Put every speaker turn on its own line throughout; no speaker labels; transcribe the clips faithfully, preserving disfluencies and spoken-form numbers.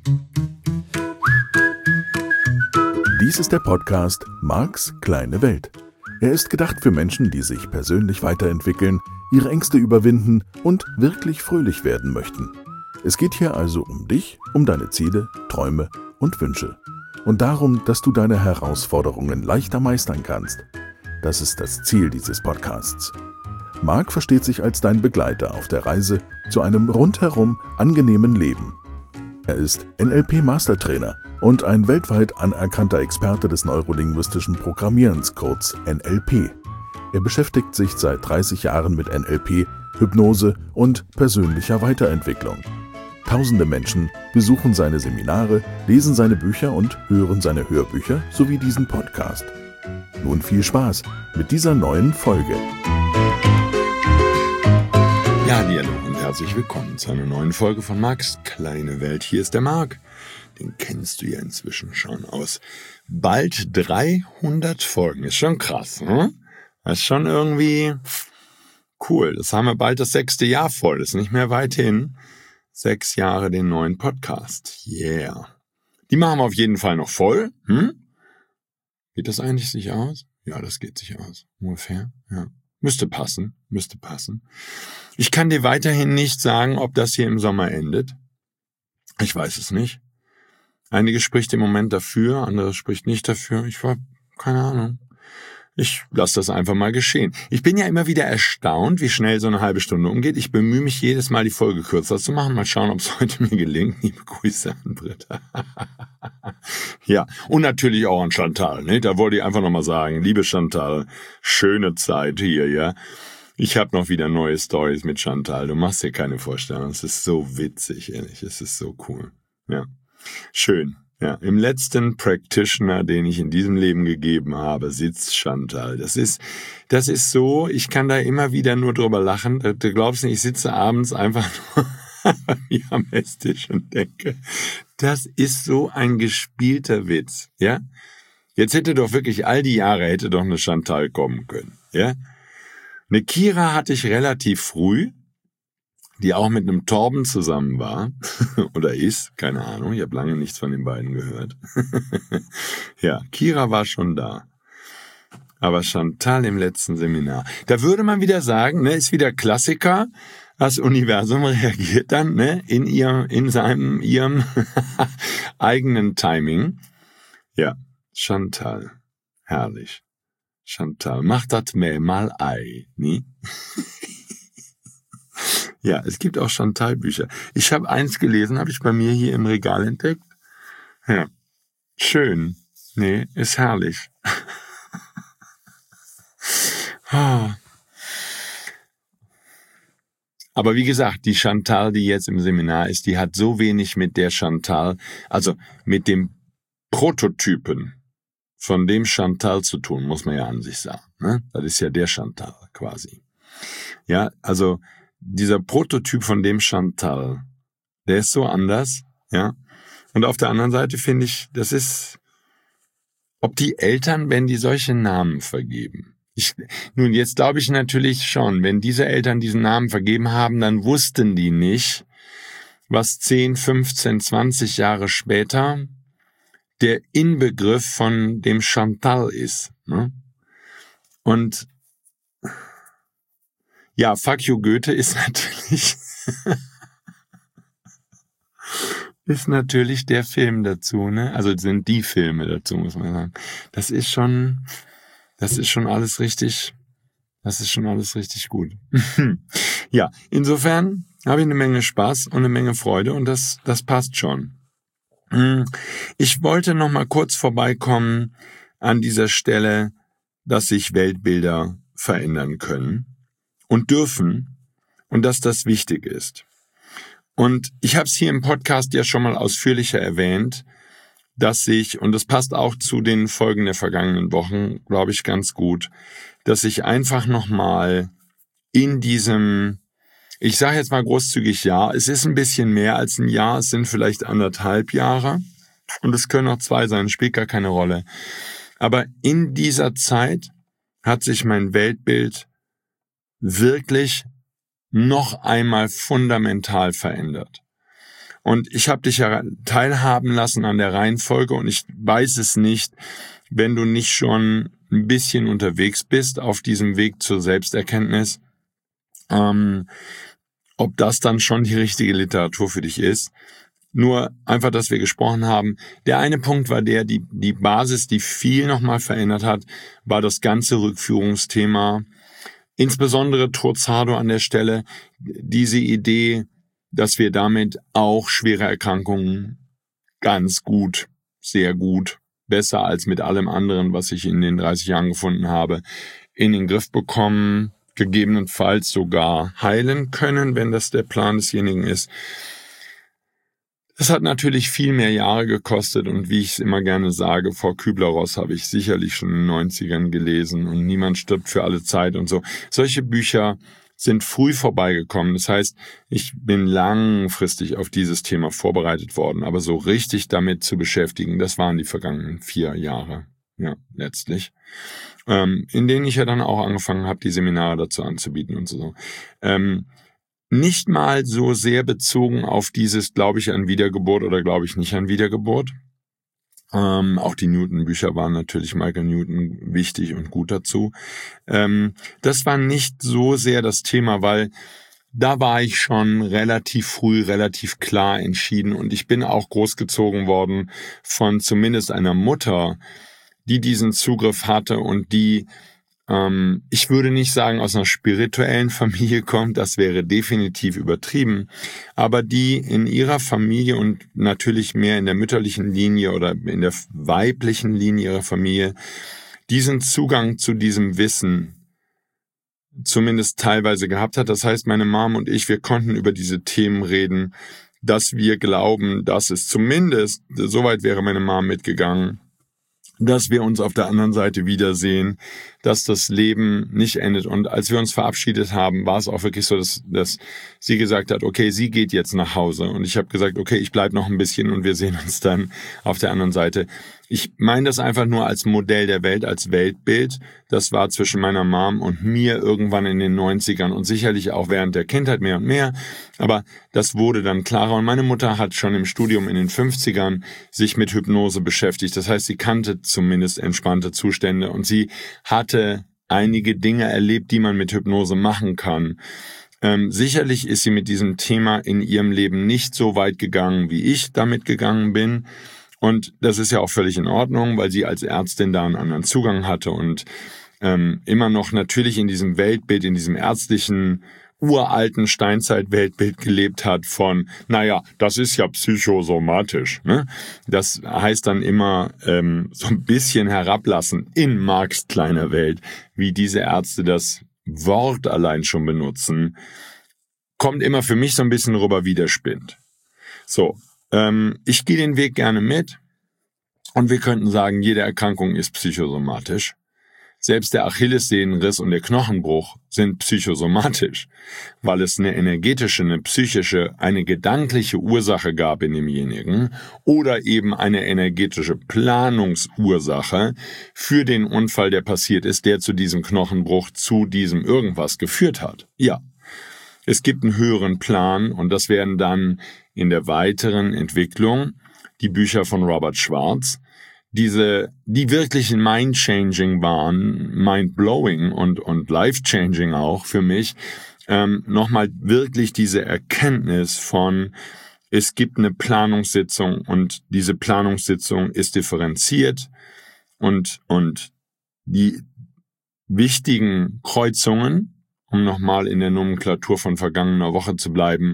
Dies ist der Podcast Marks kleine Welt. Er ist gedacht für Menschen, die sich persönlich weiterentwickeln, ihre Ängste überwinden und wirklich fröhlich werden möchten. Es geht hier also um dich, um deine Ziele, Träume und Wünsche. Und darum, dass du deine Herausforderungen leichter meistern kannst. Das ist das Ziel dieses Podcasts. Mark versteht sich als dein Begleiter auf der Reise zu einem rundherum angenehmen Leben. Er ist N L P-Mastertrainer und ein weltweit anerkannter Experte des neurolinguistischen Programmierens, kurz N L P. Er beschäftigt sich seit dreißig Jahren mit N L P, Hypnose und persönlicher Weiterentwicklung. Tausende Menschen besuchen seine Seminare, lesen seine Bücher und hören seine Hörbücher sowie diesen Podcast. Nun viel Spaß mit dieser neuen Folge.
Ja, hallo und herzlich willkommen zu einer neuen Folge von Marks kleine Welt. Hier ist der Mark. Den kennst du ja inzwischen schon aus bald dreihundert Folgen. Ist schon krass, ne? Das ist schon irgendwie cool. Das haben wir bald das sechste Jahr voll. Das ist nicht mehr weit hin. Sechs Jahre den neuen Podcast. Yeah. Die machen wir auf jeden Fall noch voll. Hm? Geht das eigentlich sich aus? Ja, das geht sich aus. Ungefähr. Ja. Müsste passen. Müsste passen. Ich kann dir weiterhin nicht sagen, ob das hier im Sommer endet. Ich weiß es nicht. Einige spricht im Moment dafür, andere spricht nicht dafür. Ich war, keine Ahnung. Ich lasse das einfach mal geschehen. Ich bin ja immer wieder erstaunt, wie schnell so eine halbe Stunde umgeht. Ich bemühe mich jedes Mal, die Folge kürzer zu machen. Mal schauen, ob es heute mir gelingt. Liebe Grüße an Britta. Ja, und natürlich auch an Chantal. Ne? Da wollte ich einfach nochmal sagen, liebe Chantal, schöne Zeit hier, ja. Ich habe noch wieder neue Stories mit Chantal. Du machst dir keine Vorstellung. Es ist so witzig, ehrlich. Es ist so cool. Ja, schön. Ja, im letzten Practitioner, den ich in diesem Leben gegeben habe, sitzt Chantal. Das ist, das ist so, ich kann da immer wieder nur drüber lachen. Du glaubst nicht, ich sitze abends einfach nur wie am Esstisch und denke, das ist so ein gespielter Witz, ja? Jetzt hätte doch wirklich all die Jahre hätte doch eine Chantal kommen können, ja? Eine Kira hatte ich relativ früh, die auch mit einem Torben zusammen war, oder ist, keine Ahnung, ich habe lange nichts von den beiden gehört. Ja, Kira war schon da. Aber Chantal im letzten Seminar. Da würde man wieder sagen, ne, ist wieder Klassiker, das Universum reagiert dann, ne, in ihr, in seinem, ihrem eigenen Timing. Ja, Chantal, herrlich. Chantal, mach das mir mal ei, nie? Ja, es gibt auch Chantal-Bücher. Ich habe eins gelesen, habe ich bei mir hier im Regal entdeckt. Ja, schön. Nee, ist herrlich. Aber wie gesagt, die Chantal, die jetzt im Seminar ist, die hat so wenig mit der Chantal, also mit dem Prototypen von dem Chantal zu tun, muss man ja an sich sagen. Ne? Das ist ja der Chantal quasi. Ja, also dieser Prototyp von dem Chantal, der ist so anders, ja. Und auf der anderen Seite finde ich, das ist, ob die Eltern, wenn die solche Namen vergeben. Ich, nun, jetzt glaube ich natürlich schon, wenn diese Eltern diesen Namen vergeben haben, dann wussten die nicht, was zehn, fünfzehn, zwanzig Jahre später der Inbegriff von dem Chantal ist. Ne? Und ja, Fuck you Goethe ist natürlich ist natürlich der Film dazu, ne? Also sind die Filme dazu, muss man sagen. Das ist schon, das ist schon alles richtig, das ist schon alles richtig gut. Ja, insofern habe ich eine Menge Spaß und eine Menge Freude und das, das passt schon. Ich wollte noch mal kurz vorbeikommen an dieser Stelle, dass sich Weltbilder verändern können und dürfen und dass das wichtig ist. Und ich habe es hier im Podcast ja schon mal ausführlicher erwähnt, dass ich, und das passt auch zu den Folgen der vergangenen Wochen, glaube ich, ganz gut, dass ich einfach nochmal in diesem, ich sage jetzt mal großzügig Jahr, es ist ein bisschen mehr als ein Jahr, es sind vielleicht anderthalb Jahre und es können auch zwei sein, spielt gar keine Rolle. Aber in dieser Zeit hat sich mein Weltbild wirklich noch einmal fundamental verändert. Und ich habe dich ja teilhaben lassen an der Reihenfolge und ich weiß es nicht, wenn du nicht schon ein bisschen unterwegs bist auf diesem Weg zur Selbsterkenntnis, ähm, ob das dann schon die richtige Literatur für dich ist. Nur einfach, dass wir gesprochen haben. Der eine Punkt war der, die, die Basis, die viel nochmal verändert hat, war das ganze Rückführungsthema. Insbesondere Torzado an der Stelle, diese Idee, dass wir damit auch schwere Erkrankungen ganz gut, sehr gut, besser als mit allem anderen, was ich in den dreißig Jahren gefunden habe, in den Griff bekommen, gegebenenfalls sogar heilen können, wenn das der Plan desjenigen ist. Es hat natürlich viel mehr Jahre gekostet und wie ich es immer gerne sage, vor Kübler-Ross habe ich sicherlich schon in den neunzigern gelesen und Niemand stirbt für alle Zeit und so. Solche Bücher sind früh vorbeigekommen. Das heißt, ich bin langfristig auf dieses Thema vorbereitet worden, aber so richtig damit zu beschäftigen, das waren die vergangenen vier Jahre, ja, letztlich. Ähm, in denen ich ja dann auch angefangen habe, die Seminare dazu anzubieten und so. Ähm, Nicht mal so sehr bezogen auf dieses, glaube ich an Wiedergeburt oder glaube ich nicht an Wiedergeburt. Ähm, auch die Newton-Bücher waren natürlich Michael Newton wichtig und gut dazu. Ähm, das war nicht so sehr das Thema, weil da war ich schon relativ früh, relativ klar entschieden und ich bin auch großgezogen worden von zumindest einer Mutter, die diesen Zugriff hatte und die ich würde nicht sagen, aus einer spirituellen Familie kommt, das wäre definitiv übertrieben, aber die in ihrer Familie und natürlich mehr in der mütterlichen Linie oder in der weiblichen Linie ihrer Familie diesen Zugang zu diesem Wissen zumindest teilweise gehabt hat. Das heißt, meine Mom und ich, wir konnten über diese Themen reden, dass wir glauben, dass es zumindest, soweit wäre meine Mom mitgegangen, dass wir uns auf der anderen Seite wiedersehen, dass das Leben nicht endet. Und als wir uns verabschiedet haben, war es auch wirklich so, dass, dass sie gesagt hat, okay, sie geht jetzt nach Hause. Und ich habe gesagt, okay, ich bleib noch ein bisschen und wir sehen uns dann auf der anderen Seite. Ich meine das einfach nur als Modell der Welt, als Weltbild. Das war zwischen meiner Mom und mir irgendwann in den neunzigern und sicherlich auch während der Kindheit mehr und mehr. Aber das wurde dann klarer. Und meine Mutter hat schon im Studium in den fünfzigern sich mit Hypnose beschäftigt. Das heißt, sie kannte zumindest entspannte Zustände und sie hatte einige Dinge erlebt, die man mit Hypnose machen kann. Ähm, sicherlich ist sie mit diesem Thema in ihrem Leben nicht so weit gegangen, wie ich damit gegangen bin. Und das ist ja auch völlig in Ordnung, weil sie als Ärztin da einen anderen Zugang hatte und ähm, immer noch natürlich in diesem Weltbild, in diesem ärztlichen, uralten Steinzeit-Weltbild gelebt hat von, naja, das ist ja psychosomatisch. Ne? Das heißt dann immer ähm, so ein bisschen herablassen in Marx kleiner Welt, wie diese Ärzte das Wort allein schon benutzen, kommt immer für mich so ein bisschen rüber wie der Spind. So. Ich gehe den Weg gerne mit und wir könnten sagen, jede Erkrankung ist psychosomatisch. Selbst der Achillessehnenriss und der Knochenbruch sind psychosomatisch, weil es eine energetische, eine psychische, eine gedankliche Ursache gab in demjenigen oder eben eine energetische Planungsursache für den Unfall, der passiert ist, der zu diesem Knochenbruch, zu diesem irgendwas geführt hat. Ja. Es gibt einen höheren Plan und das werden dann in der weiteren Entwicklung die Bücher von Robert Schwarz, diese, die wirklich mind-changing waren, mind-blowing und, und life-changing auch für mich, ähm, nochmal wirklich diese Erkenntnis von, es gibt eine Planungssitzung und diese Planungssitzung ist differenziert und, und die wichtigen Kreuzungen, um nochmal in der Nomenklatur von vergangener Woche zu bleiben,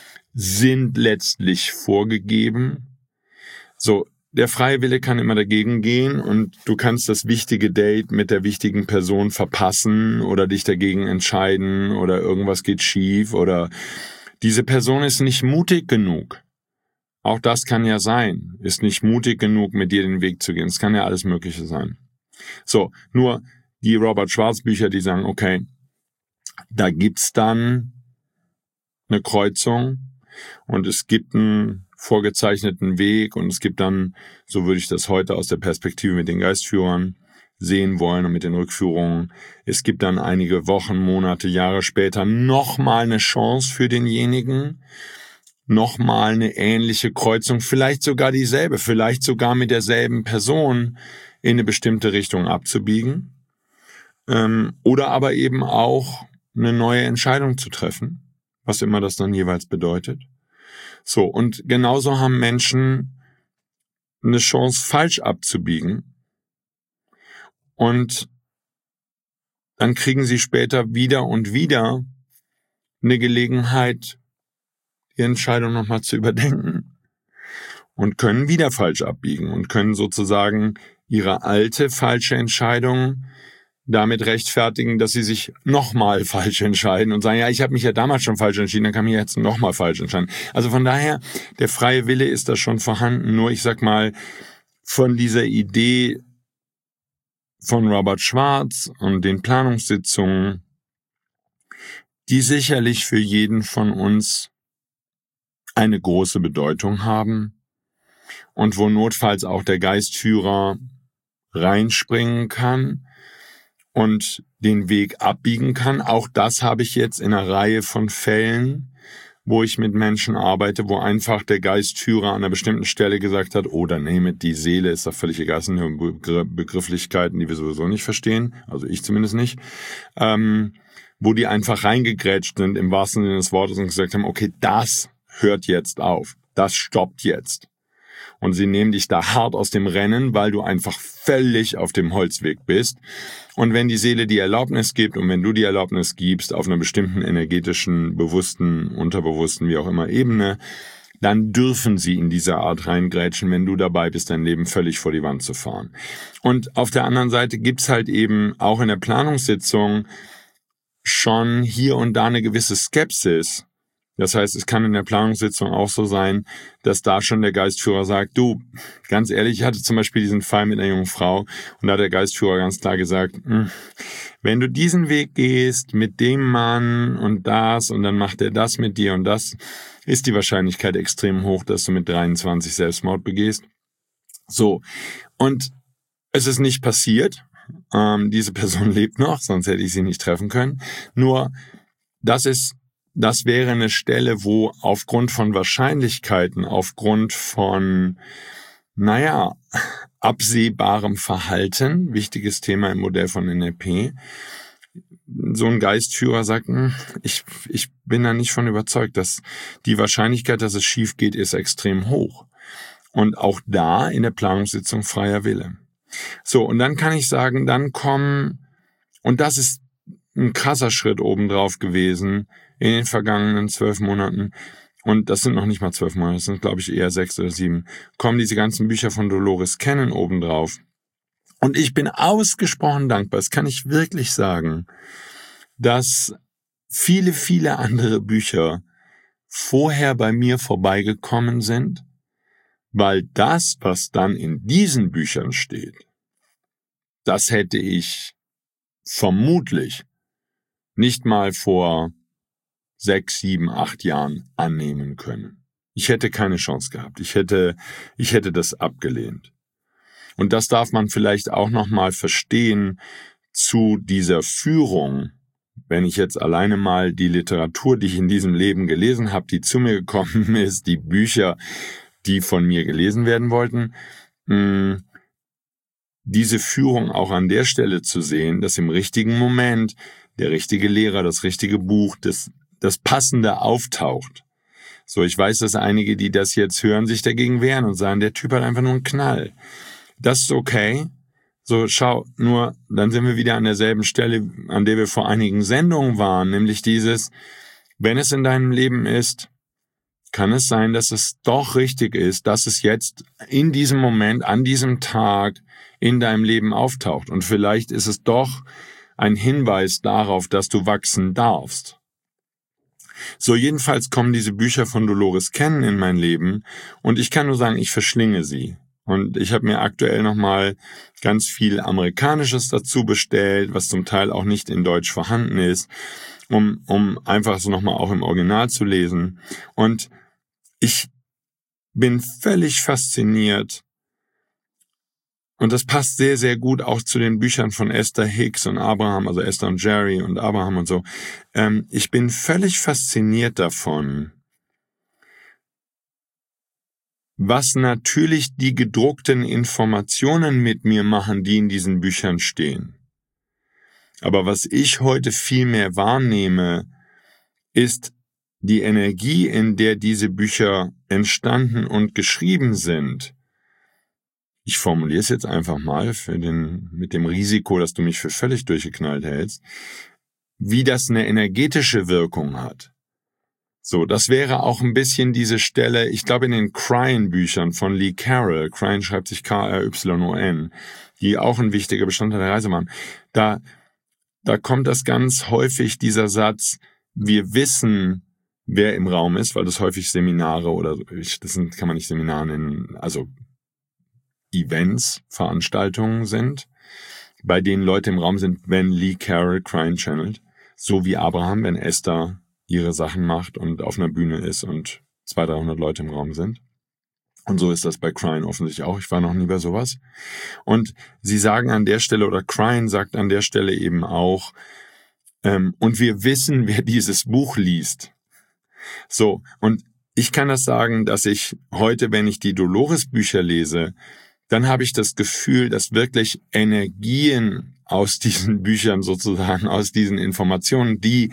sind letztlich vorgegeben. So, der freie Wille kann immer dagegen gehen und du kannst das wichtige Date mit der wichtigen Person verpassen oder dich dagegen entscheiden oder irgendwas geht schief oder diese Person ist nicht mutig genug. Auch das kann ja sein, ist nicht mutig genug, mit dir den Weg zu gehen. Es kann ja alles Mögliche sein. So, nur die Robert Schwarz Bücher, die sagen, okay, da gibt's dann eine Kreuzung und es gibt einen vorgezeichneten Weg und es gibt dann, so würde ich das heute aus der Perspektive mit den Geistführern sehen wollen und mit den Rückführungen, es gibt dann einige Wochen, Monate, Jahre später nochmal eine Chance für denjenigen, nochmal eine ähnliche Kreuzung, vielleicht sogar dieselbe, vielleicht sogar mit derselben Person in eine bestimmte Richtung abzubiegen, ähm, oder aber eben auch eine neue Entscheidung zu treffen, was immer das dann jeweils bedeutet. So, und genauso haben Menschen eine Chance, falsch abzubiegen, und dann kriegen sie später wieder und wieder eine Gelegenheit, die Entscheidung nochmal zu überdenken und können wieder falsch abbiegen und können sozusagen ihre alte falsche Entscheidung damit rechtfertigen, dass sie sich nochmal falsch entscheiden und sagen, ja, ich habe mich ja damals schon falsch entschieden, dann kann ich mich jetzt nochmal falsch entscheiden. Also von daher, der freie Wille ist da schon vorhanden, nur ich sag mal, von dieser Idee von Robert Schwarz und den Planungssitzungen, die sicherlich für jeden von uns eine große Bedeutung haben und wo notfalls auch der Geistführer reinspringen kann und den Weg abbiegen kann. Auch das habe ich jetzt in einer Reihe von Fällen, wo ich mit Menschen arbeite, wo einfach der Geistführer an einer bestimmten Stelle gesagt hat, oh, dann nehme die Seele, ist doch völlig egal, das sind nur Begrifflichkeiten, die wir sowieso nicht verstehen, also ich zumindest nicht, ähm, wo die einfach reingegrätscht sind im wahrsten Sinne des Wortes und gesagt haben, okay, das hört jetzt auf, das stoppt jetzt. Und sie nehmen dich da hart aus dem Rennen, weil du einfach völlig auf dem Holzweg bist. Und wenn die Seele die Erlaubnis gibt und wenn du die Erlaubnis gibst auf einer bestimmten energetischen, bewussten, unterbewussten, wie auch immer Ebene, dann dürfen sie in dieser Art reingrätschen, wenn du dabei bist, dein Leben völlig vor die Wand zu fahren. Und auf der anderen Seite gibt's halt eben auch in der Planungssitzung schon hier und da eine gewisse Skepsis. Das heißt, es kann in der Planungssitzung auch so sein, dass da schon der Geistführer sagt, du, ganz ehrlich, ich hatte zum Beispiel diesen Fall mit einer jungen Frau und da hat der Geistführer ganz klar gesagt, wenn du diesen Weg gehst mit dem Mann und das und dann macht er das mit dir und das, ist die Wahrscheinlichkeit extrem hoch, dass du mit dreiundzwanzig Selbstmord begehst. So, und es ist nicht passiert. Ähm, diese Person lebt noch, sonst hätte ich sie nicht treffen können. Nur, das ist Das wäre eine Stelle, wo aufgrund von Wahrscheinlichkeiten, aufgrund von, naja, absehbarem Verhalten, wichtiges Thema im Modell von N L P, so ein Geistführer sagt, ich, ich bin da nicht von überzeugt, dass die Wahrscheinlichkeit, dass es schief geht, ist extrem hoch. Und auch da in der Planungssitzung freier Wille. So, und dann kann ich sagen, dann kommen, und das ist ein krasser Schritt obendrauf gewesen, in den vergangenen zwölf Monaten, und das sind noch nicht mal zwölf Monate, das sind, glaube ich, eher sechs oder sieben, kommen diese ganzen Bücher von Dolores Cannon obendrauf. Und ich bin ausgesprochen dankbar, das kann ich wirklich sagen, dass viele, viele andere Bücher vorher bei mir vorbeigekommen sind, weil das, was dann in diesen Büchern steht, das hätte ich vermutlich nicht mal vor sechs, sieben, acht Jahren annehmen können. Ich hätte keine Chance gehabt. Ich hätte, ich hätte das abgelehnt. Und das darf man vielleicht auch nochmal verstehen zu dieser Führung. Wenn ich jetzt alleine mal die Literatur, die ich in diesem Leben gelesen habe, die zu mir gekommen ist, die Bücher, die von mir gelesen werden wollten, mh, diese Führung auch an der Stelle zu sehen, dass im richtigen Moment der richtige Lehrer, das richtige Buch, das das Passende auftaucht. So, ich weiß, dass einige, die das jetzt hören, sich dagegen wehren und sagen, der Typ hat einfach nur einen Knall. Das ist okay. So, schau, nur, dann sind wir wieder an derselben Stelle, an der wir vor einigen Sendungen waren, nämlich dieses, wenn es in deinem Leben ist, kann es sein, dass es doch richtig ist, dass es jetzt in diesem Moment, an diesem Tag in deinem Leben auftaucht. Und vielleicht ist es doch ein Hinweis darauf, dass du wachsen darfst. So, jedenfalls kommen diese Bücher von Dolores Cannon in mein Leben und ich kann nur sagen, ich verschlinge sie. Und ich habe mir aktuell nochmal ganz viel Amerikanisches dazu bestellt, was zum Teil auch nicht in Deutsch vorhanden ist, um, um einfach so nochmal auch im Original zu lesen. Und ich bin völlig fasziniert. Und das passt sehr, sehr gut auch zu den Büchern von Esther Hicks und Abraham, also Esther und Jerry und Abraham und so. Ähm, ich bin völlig fasziniert davon, was natürlich die gedruckten Informationen mit mir machen, die in diesen Büchern stehen. Aber was ich heute viel mehr wahrnehme, ist die Energie, in der diese Bücher entstanden und geschrieben sind. Ich formuliere es jetzt einfach mal für den, mit dem Risiko, dass du mich für völlig durchgeknallt hältst, wie das eine energetische Wirkung hat. So, das wäre auch ein bisschen diese Stelle, ich glaube in den Crine-Büchern von Lee Carroll, Crine schreibt sich K R Y O N, die auch ein wichtiger Bestandteil der Reise waren, da, da kommt das ganz häufig, dieser Satz, wir wissen, wer im Raum ist, weil das häufig Seminare oder, das sind, kann man nicht Seminar nennen, also Events, Veranstaltungen sind, bei denen Leute im Raum sind, wenn Lee Carroll Crine channelt, so wie Abraham, wenn Esther ihre Sachen macht und auf einer Bühne ist und zweihundert, dreihundert Leute im Raum sind. Und so ist das bei Crine offensichtlich auch. Ich war noch nie bei sowas. Und sie sagen an der Stelle, oder Crine sagt an der Stelle eben auch, ähm, und wir wissen, wer dieses Buch liest. So, und ich kann das sagen, dass ich heute, wenn ich die Dolores-Bücher lese, dann habe ich das Gefühl, dass wirklich Energien aus diesen Büchern sozusagen, aus diesen Informationen, die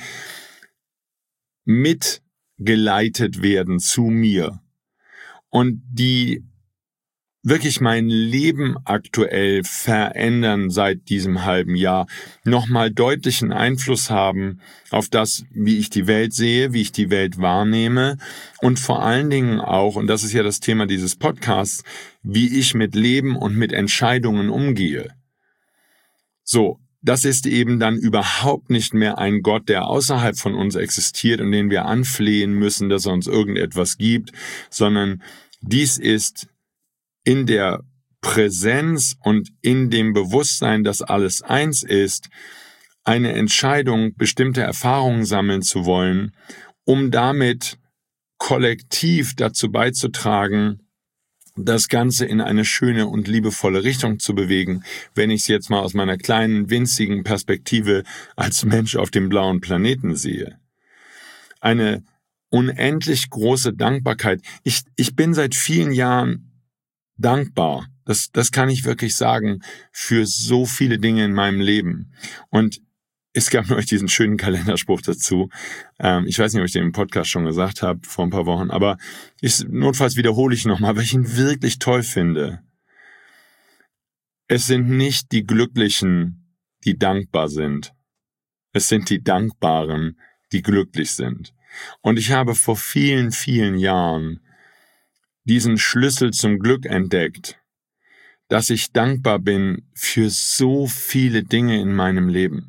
mitgeleitet werden zu mir und die wirklich mein Leben aktuell verändern seit diesem halben Jahr, nochmal deutlichen Einfluss haben auf das, wie ich die Welt sehe, wie ich die Welt wahrnehme und vor allen Dingen auch, und das ist ja das Thema dieses Podcasts, wie ich mit Leben und mit Entscheidungen umgehe. So, das ist eben dann überhaupt nicht mehr ein Gott, der außerhalb von uns existiert und den wir anflehen müssen, dass er uns irgendetwas gibt, sondern dies ist in der Präsenz und in dem Bewusstsein, dass alles eins ist, eine Entscheidung, bestimmte Erfahrungen sammeln zu wollen, um damit kollektiv dazu beizutragen, das Ganze in eine schöne und liebevolle Richtung zu bewegen, wenn ich es jetzt mal aus meiner kleinen, winzigen Perspektive als Mensch auf dem blauen Planeten sehe. Eine unendlich große Dankbarkeit. Ich, ich bin seit vielen Jahren dankbar, das, das kann ich wirklich sagen, für so viele Dinge in meinem Leben. Und es gab neulich diesen schönen Kalenderspruch dazu. Ähm, ich weiß nicht, ob ich den im Podcast schon gesagt habe, vor ein paar Wochen, aber ich, notfalls wiederhole ich nochmal, weil ich ihn wirklich toll finde. Es sind nicht die Glücklichen, die dankbar sind. Es sind die Dankbaren, die glücklich sind. Und ich habe vor vielen, vielen Jahren diesen Schlüssel zum Glück entdeckt, dass ich dankbar bin für so viele Dinge in meinem Leben.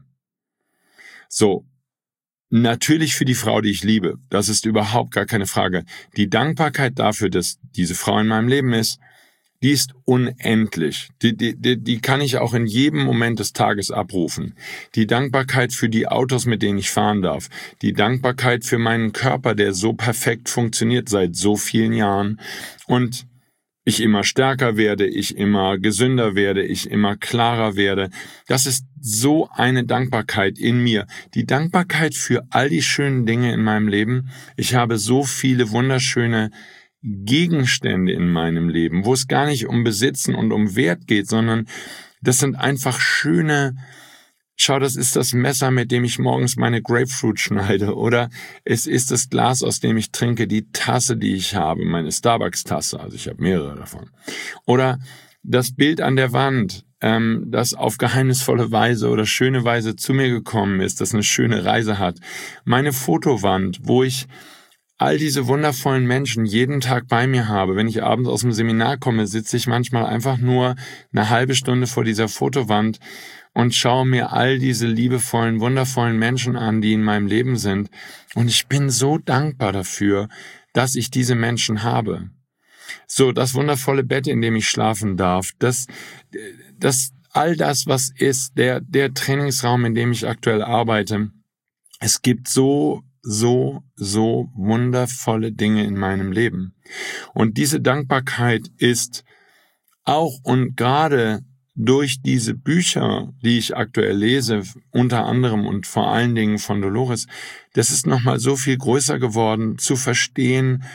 So, natürlich für die Frau, die ich liebe, das ist überhaupt gar keine Frage. Die Dankbarkeit dafür, dass diese Frau in meinem Leben ist, die ist unendlich. Die, die, die, die kann ich auch in jedem Moment des Tages abrufen. Die Dankbarkeit für die Autos, mit denen ich fahren darf. Die Dankbarkeit für meinen Körper, der so perfekt funktioniert seit so vielen Jahren. Und ich immer stärker werde, ich immer gesünder werde, ich immer klarer werde. Das ist so eine Dankbarkeit in mir. Die Dankbarkeit für all die schönen Dinge in meinem Leben. Ich habe so viele wunderschöne Gegenstände in meinem Leben, wo es gar nicht um Besitzen und um Wert geht, sondern das sind einfach schöne, schau, das ist das Messer, mit dem ich morgens meine Grapefruit schneide, oder es ist das Glas, aus dem ich trinke, die Tasse, die ich habe, meine Starbucks-Tasse, also ich habe mehrere davon. Oder das Bild an der Wand, ähm, das auf geheimnisvolle Weise oder schöne Weise zu mir gekommen ist, das eine schöne Reise hat. Meine Fotowand, wo ich all diese wundervollen Menschen jeden Tag bei mir habe. Wenn ich abends aus dem Seminar komme, sitze ich manchmal einfach nur eine halbe Stunde vor dieser Fotowand und schaue mir all diese liebevollen, wundervollen Menschen an, die in meinem Leben sind. Und ich bin so dankbar dafür, dass ich diese Menschen habe. So, das wundervolle Bett, in dem ich schlafen darf, das, das, all das, was ist, der, der Trainingsraum, in dem ich aktuell arbeite. Es gibt so so, so wundervolle Dinge in meinem Leben. Und diese Dankbarkeit ist auch und gerade durch diese Bücher, die ich aktuell lese, unter anderem und vor allen Dingen von Dolores, das ist nochmal so viel größer geworden, zu verstehen,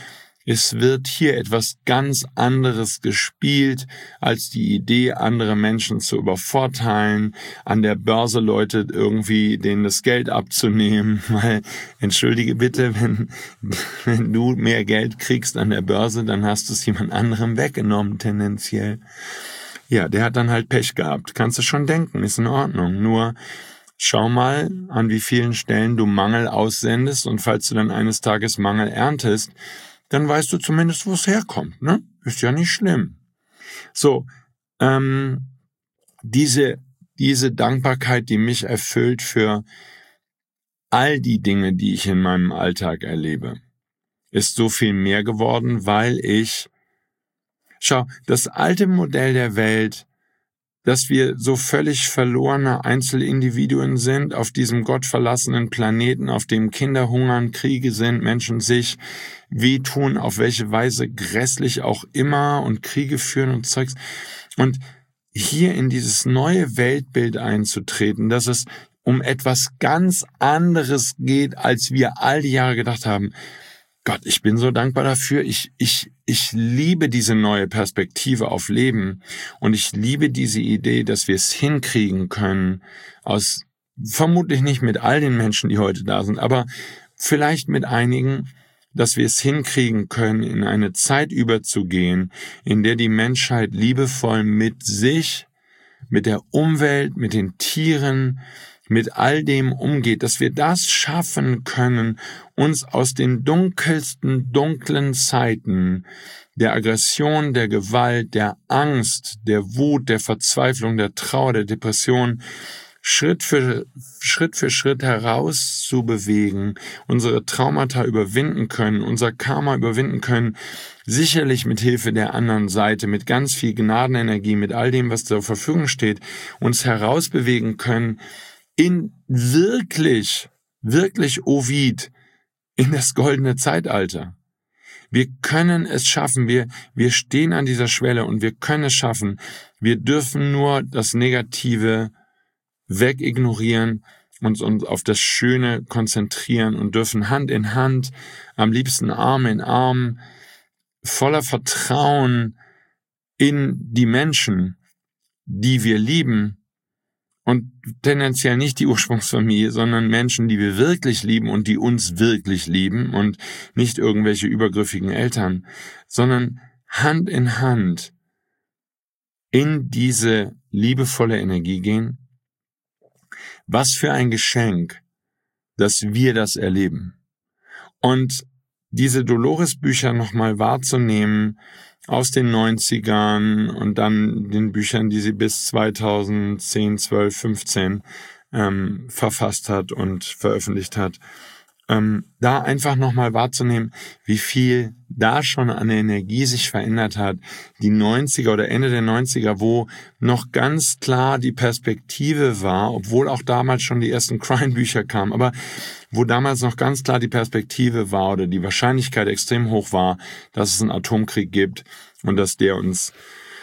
Es wird hier etwas ganz anderes gespielt, als die Idee, andere Menschen zu übervorteilen, an der Börse Leute irgendwie denen das Geld abzunehmen, weil, entschuldige bitte, wenn, wenn du mehr Geld kriegst an der Börse, dann hast du es jemand anderem weggenommen, tendenziell. Ja, der hat dann halt Pech gehabt. Kannst du schon denken, ist in Ordnung. Nur schau mal, an wie vielen Stellen du Mangel aussendest, und falls du dann eines Tages Mangel erntest, dann weißt du zumindest, wo es herkommt, ne? Ist ja nicht schlimm. So, ähm, diese, diese Dankbarkeit, die mich erfüllt für all die Dinge, die ich in meinem Alltag erlebe, ist so viel mehr geworden, weil ich, schau, das alte Modell der Welt, dass wir so völlig verlorene Einzelindividuen sind auf diesem gottverlassenen Planeten, auf dem Kinder hungern, Kriege sind, Menschen sich wehtun, auf welche Weise grässlich auch immer, und Kriege führen und Zeugs. Und hier in dieses neue Weltbild einzutreten, dass es um etwas ganz anderes geht, als wir all die Jahre gedacht haben. Gott, ich bin so dankbar dafür. Ich, ich, ich liebe diese neue Perspektive auf Leben, und ich liebe diese Idee, dass wir es hinkriegen können, aus, vermutlich nicht mit all den Menschen, die heute da sind, aber vielleicht mit einigen, dass wir es hinkriegen können, in eine Zeit überzugehen, in der die Menschheit liebevoll mit sich, mit der Umwelt, mit den Tieren, mit all dem umgeht, dass wir das schaffen können, uns aus den dunkelsten, dunklen Zeiten der Aggression, der Gewalt, der Angst, der Wut, der Verzweiflung, der Trauer, der Depression Schritt für Schritt für Schritt herauszubewegen, unsere Traumata überwinden können, unser Karma überwinden können, sicherlich mit Hilfe der anderen Seite, mit ganz viel Gnadenenergie, mit all dem, was zur Verfügung steht, uns herausbewegen können, in wirklich, wirklich Ovid, in das goldene Zeitalter. Wir können es schaffen, wir, wir stehen an dieser Schwelle und wir können es schaffen. Wir dürfen nur das Negative wegignorieren, uns, uns auf das Schöne konzentrieren und dürfen Hand in Hand, am liebsten Arm in Arm, voller Vertrauen in die Menschen, die wir lieben, und tendenziell nicht die Ursprungsfamilie, sondern Menschen, die wir wirklich lieben und die uns wirklich lieben, und nicht irgendwelche übergriffigen Eltern, sondern Hand in Hand in diese liebevolle Energie gehen. Was für ein Geschenk, dass wir das erleben. Und diese Dolores-Bücher nochmal wahrzunehmen, aus den neunzigern und dann den Büchern, die sie bis zweitausendzehn, zwölf, fünfzehn ähm, verfasst hat und veröffentlicht hat, ähm, da einfach nochmal wahrzunehmen, wie viel da schon an Energie sich verändert hat. Die neunziger oder Ende der neunziger, wo noch ganz klar die Perspektive war, obwohl auch damals schon die ersten Crime-Bücher kamen, aber wo damals noch ganz klar die Perspektive war oder die Wahrscheinlichkeit extrem hoch war, dass es einen Atomkrieg gibt und dass der uns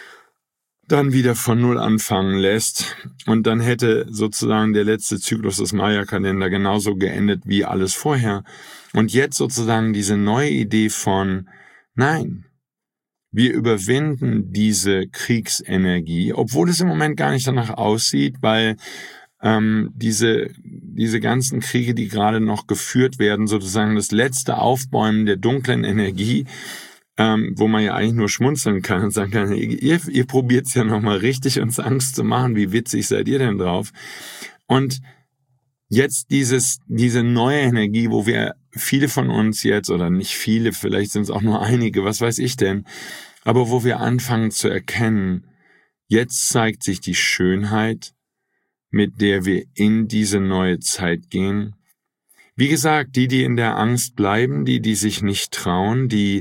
dann wieder von Null anfangen lässt. Und dann hätte sozusagen der letzte Zyklus des Maya-Kalender genauso geendet wie alles vorher. Und jetzt sozusagen diese neue Idee von, nein, wir überwinden diese Kriegsenergie, obwohl es im Moment gar nicht danach aussieht, weil ähm, diese diese ganzen Kriege, die gerade noch geführt werden, sozusagen das letzte Aufbäumen der dunklen Energie, ähm, wo man ja eigentlich nur schmunzeln kann und sagen kann, ihr, ihr probiert es ja nochmal richtig, uns Angst zu machen, wie witzig seid ihr denn drauf? Und jetzt dieses diese neue Energie, wo wir viele von uns jetzt, oder nicht viele, vielleicht sind es auch nur einige, was weiß ich denn, aber wo wir anfangen zu erkennen, jetzt zeigt sich die Schönheit, mit der wir in diese neue Zeit gehen. Wie gesagt, die, die in der Angst bleiben, die, die sich nicht trauen, die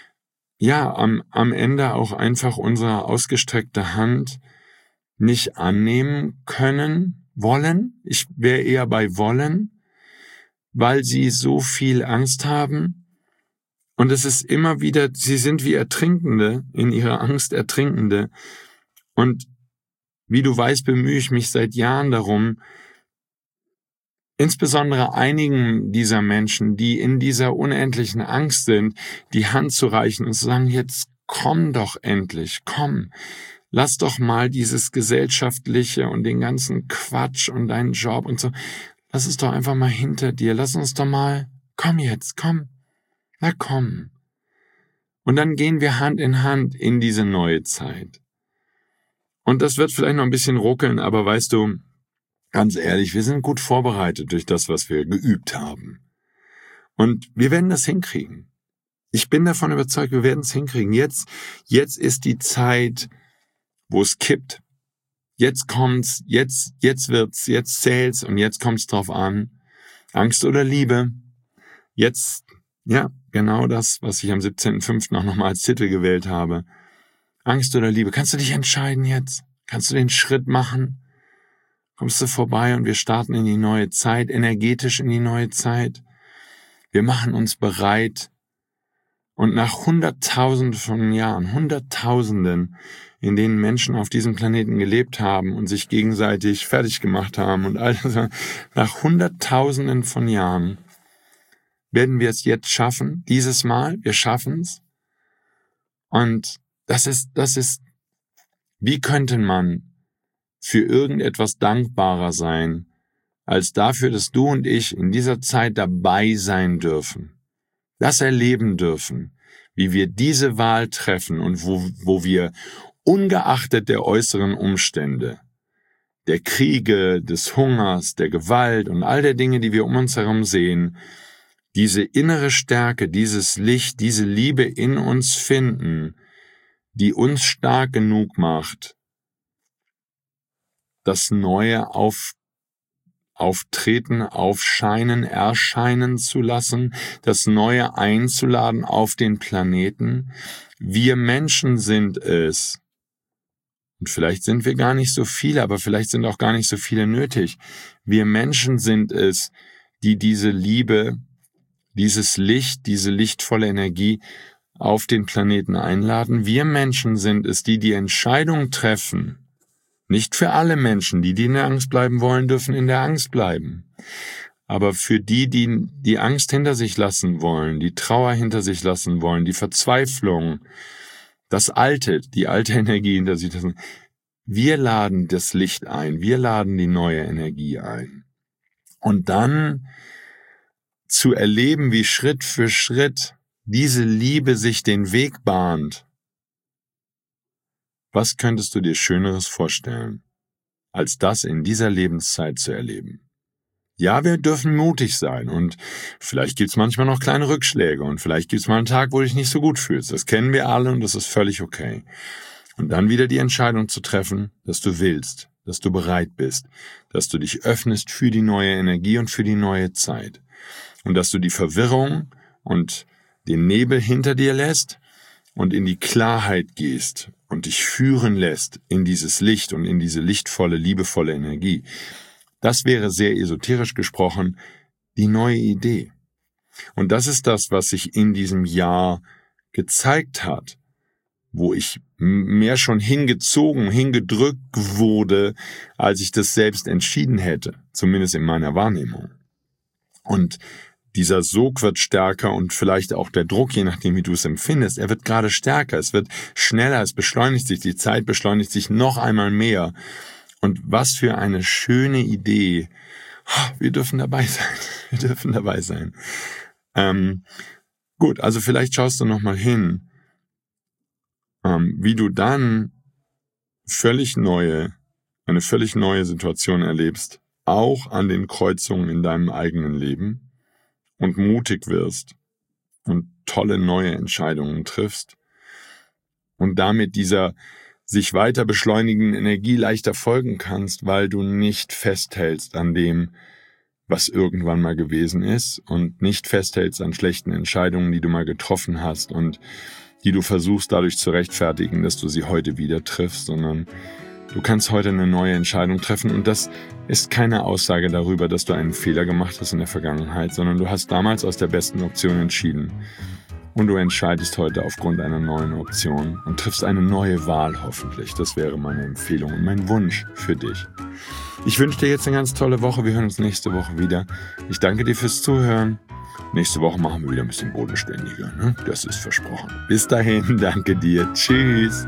ja am, am Ende auch einfach unsere ausgestreckte Hand nicht annehmen können, wollen. Ich wäre eher bei wollen, weil sie so viel Angst haben. Und es ist immer wieder, sie sind wie Ertrinkende, in ihrer Angst Ertrinkende. Und wie du weißt, bemühe ich mich seit Jahren darum, insbesondere einigen dieser Menschen, die in dieser unendlichen Angst sind, die Hand zu reichen und zu sagen, jetzt komm doch endlich, komm. Lass doch mal dieses Gesellschaftliche und den ganzen Quatsch und deinen Job und so, lass es doch einfach mal hinter dir. Lass uns doch mal, komm jetzt, komm. Na komm. Und dann gehen wir Hand in Hand in diese neue Zeit. Und das wird vielleicht noch ein bisschen ruckeln, aber weißt du, ganz ehrlich, wir sind gut vorbereitet durch das, was wir geübt haben. Und wir werden das hinkriegen. Ich bin davon überzeugt, wir werden es hinkriegen. Jetzt, jetzt ist die Zeit, wo es kippt. Jetzt kommt's, jetzt, jetzt wird's, jetzt zählt's und jetzt kommt's drauf an. Angst oder Liebe. Jetzt, ja, genau das, was ich am siebzehnten fünften auch nochmal als Titel gewählt habe. Angst oder Liebe. Kannst du dich entscheiden jetzt? Kannst du den Schritt machen? Kommst du vorbei und wir starten in die neue Zeit, energetisch in die neue Zeit. Wir machen uns bereit. Und nach Hunderttausenden von Jahren, Hunderttausenden, in denen Menschen auf diesem Planeten gelebt haben und sich gegenseitig fertig gemacht haben und all das, nach Hunderttausenden von Jahren werden wir es jetzt schaffen, dieses Mal, wir schaffen es. Und das ist, das ist, wie könnte man für irgendetwas dankbarer sein, als dafür, dass du und ich in dieser Zeit dabei sein dürfen. Das erleben dürfen, wie wir diese Wahl treffen und wo, wo wir ungeachtet der äußeren Umstände, der Kriege, des Hungers, der Gewalt und all der Dinge, die wir um uns herum sehen, diese innere Stärke, dieses Licht, diese Liebe in uns finden, die uns stark genug macht, das Neue auf Auftreten, aufscheinen, erscheinen zu lassen, das Neue einzuladen auf den Planeten. Wir Menschen sind es. Und vielleicht sind wir gar nicht so viele, aber vielleicht sind auch gar nicht so viele nötig. Wir Menschen sind es, die diese Liebe, dieses Licht, diese lichtvolle Energie auf den Planeten einladen. Wir Menschen sind es, die die Entscheidung treffen. Nicht für alle Menschen, die, die in der Angst bleiben wollen, dürfen in der Angst bleiben. Aber für die, die die Angst hinter sich lassen wollen, die Trauer hinter sich lassen wollen, die Verzweiflung, das Alte, die alte Energie hinter sich lassen, wir laden das Licht ein, wir laden die neue Energie ein. Und dann zu erleben, wie Schritt für Schritt diese Liebe sich den Weg bahnt. Was könntest du dir Schöneres vorstellen, als das in dieser Lebenszeit zu erleben? Ja, wir dürfen mutig sein und vielleicht gibt's manchmal noch kleine Rückschläge und vielleicht gibt's mal einen Tag, wo du dich nicht so gut fühlst. Das kennen wir alle und das ist völlig okay. Und dann wieder die Entscheidung zu treffen, dass du willst, dass du bereit bist, dass du dich öffnest für die neue Energie und für die neue Zeit und dass du die Verwirrung und den Nebel hinter dir lässt und in die Klarheit gehst und dich führen lässt in dieses Licht und in diese lichtvolle, liebevolle Energie. Das wäre sehr esoterisch gesprochen die neue Idee. Und das ist das, was sich in diesem Jahr gezeigt hat, wo ich mehr schon hingezogen, hingedrückt wurde, als ich das selbst entschieden hätte, zumindest in meiner Wahrnehmung. Und dieser Sog wird stärker und vielleicht auch der Druck, je nachdem wie du es empfindest, er wird gerade stärker, es wird schneller, es beschleunigt sich, die Zeit beschleunigt sich noch einmal mehr. Und was für eine schöne Idee. Wir dürfen dabei sein, wir dürfen dabei sein. Ähm, gut, also vielleicht schaust du nochmal hin, ähm, wie du dann völlig neue, eine völlig neue Situation erlebst, auch an den Kreuzungen in deinem eigenen Leben. Und mutig wirst und tolle neue Entscheidungen triffst und damit dieser sich weiter beschleunigenden Energie leichter folgen kannst, weil du nicht festhältst an dem, was irgendwann mal gewesen ist und nicht festhältst an schlechten Entscheidungen, die du mal getroffen hast und die du versuchst dadurch zu rechtfertigen, dass du sie heute wieder triffst, sondern du kannst heute eine neue Entscheidung treffen und das ist keine Aussage darüber, dass du einen Fehler gemacht hast in der Vergangenheit, sondern du hast damals aus der besten Option entschieden. und du entscheidest heute aufgrund einer neuen Option und triffst eine neue Wahl hoffentlich. Das wäre meine Empfehlung und mein Wunsch für dich. Ich wünsche dir jetzt eine ganz tolle Woche. Wir hören uns nächste Woche wieder. Ich danke dir fürs Zuhören. Nächste Woche machen wir wieder ein bisschen bodenständiger, ne? Das ist versprochen. Bis dahin, danke dir. Tschüss.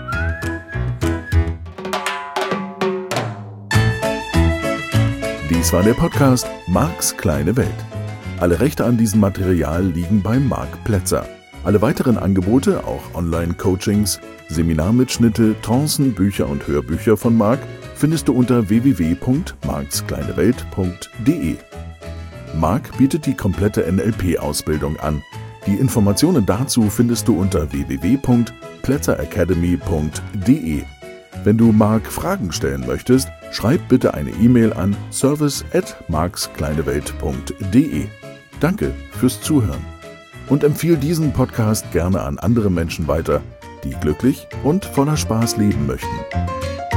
Dies war der Podcast Marks kleine Welt. Alle Rechte an diesem Material liegen bei Marc Plätzer. Alle weiteren Angebote, auch Online-Coachings, Seminarmitschnitte, Trancen, Bücher und Hörbücher von Marc findest du unter w w w punkt marks kleine welt punkt d e. Marc bietet die komplette N L P-Ausbildung an. Die Informationen dazu findest du unter w w w punkt plätzer academy punkt d e. Wenn du Marc Fragen stellen möchtest, schreib bitte eine E-Mail an service at marks kleine welt punkt d e. Danke fürs Zuhören und empfehle diesen Podcast gerne an andere Menschen weiter, die glücklich und voller Spaß leben möchten.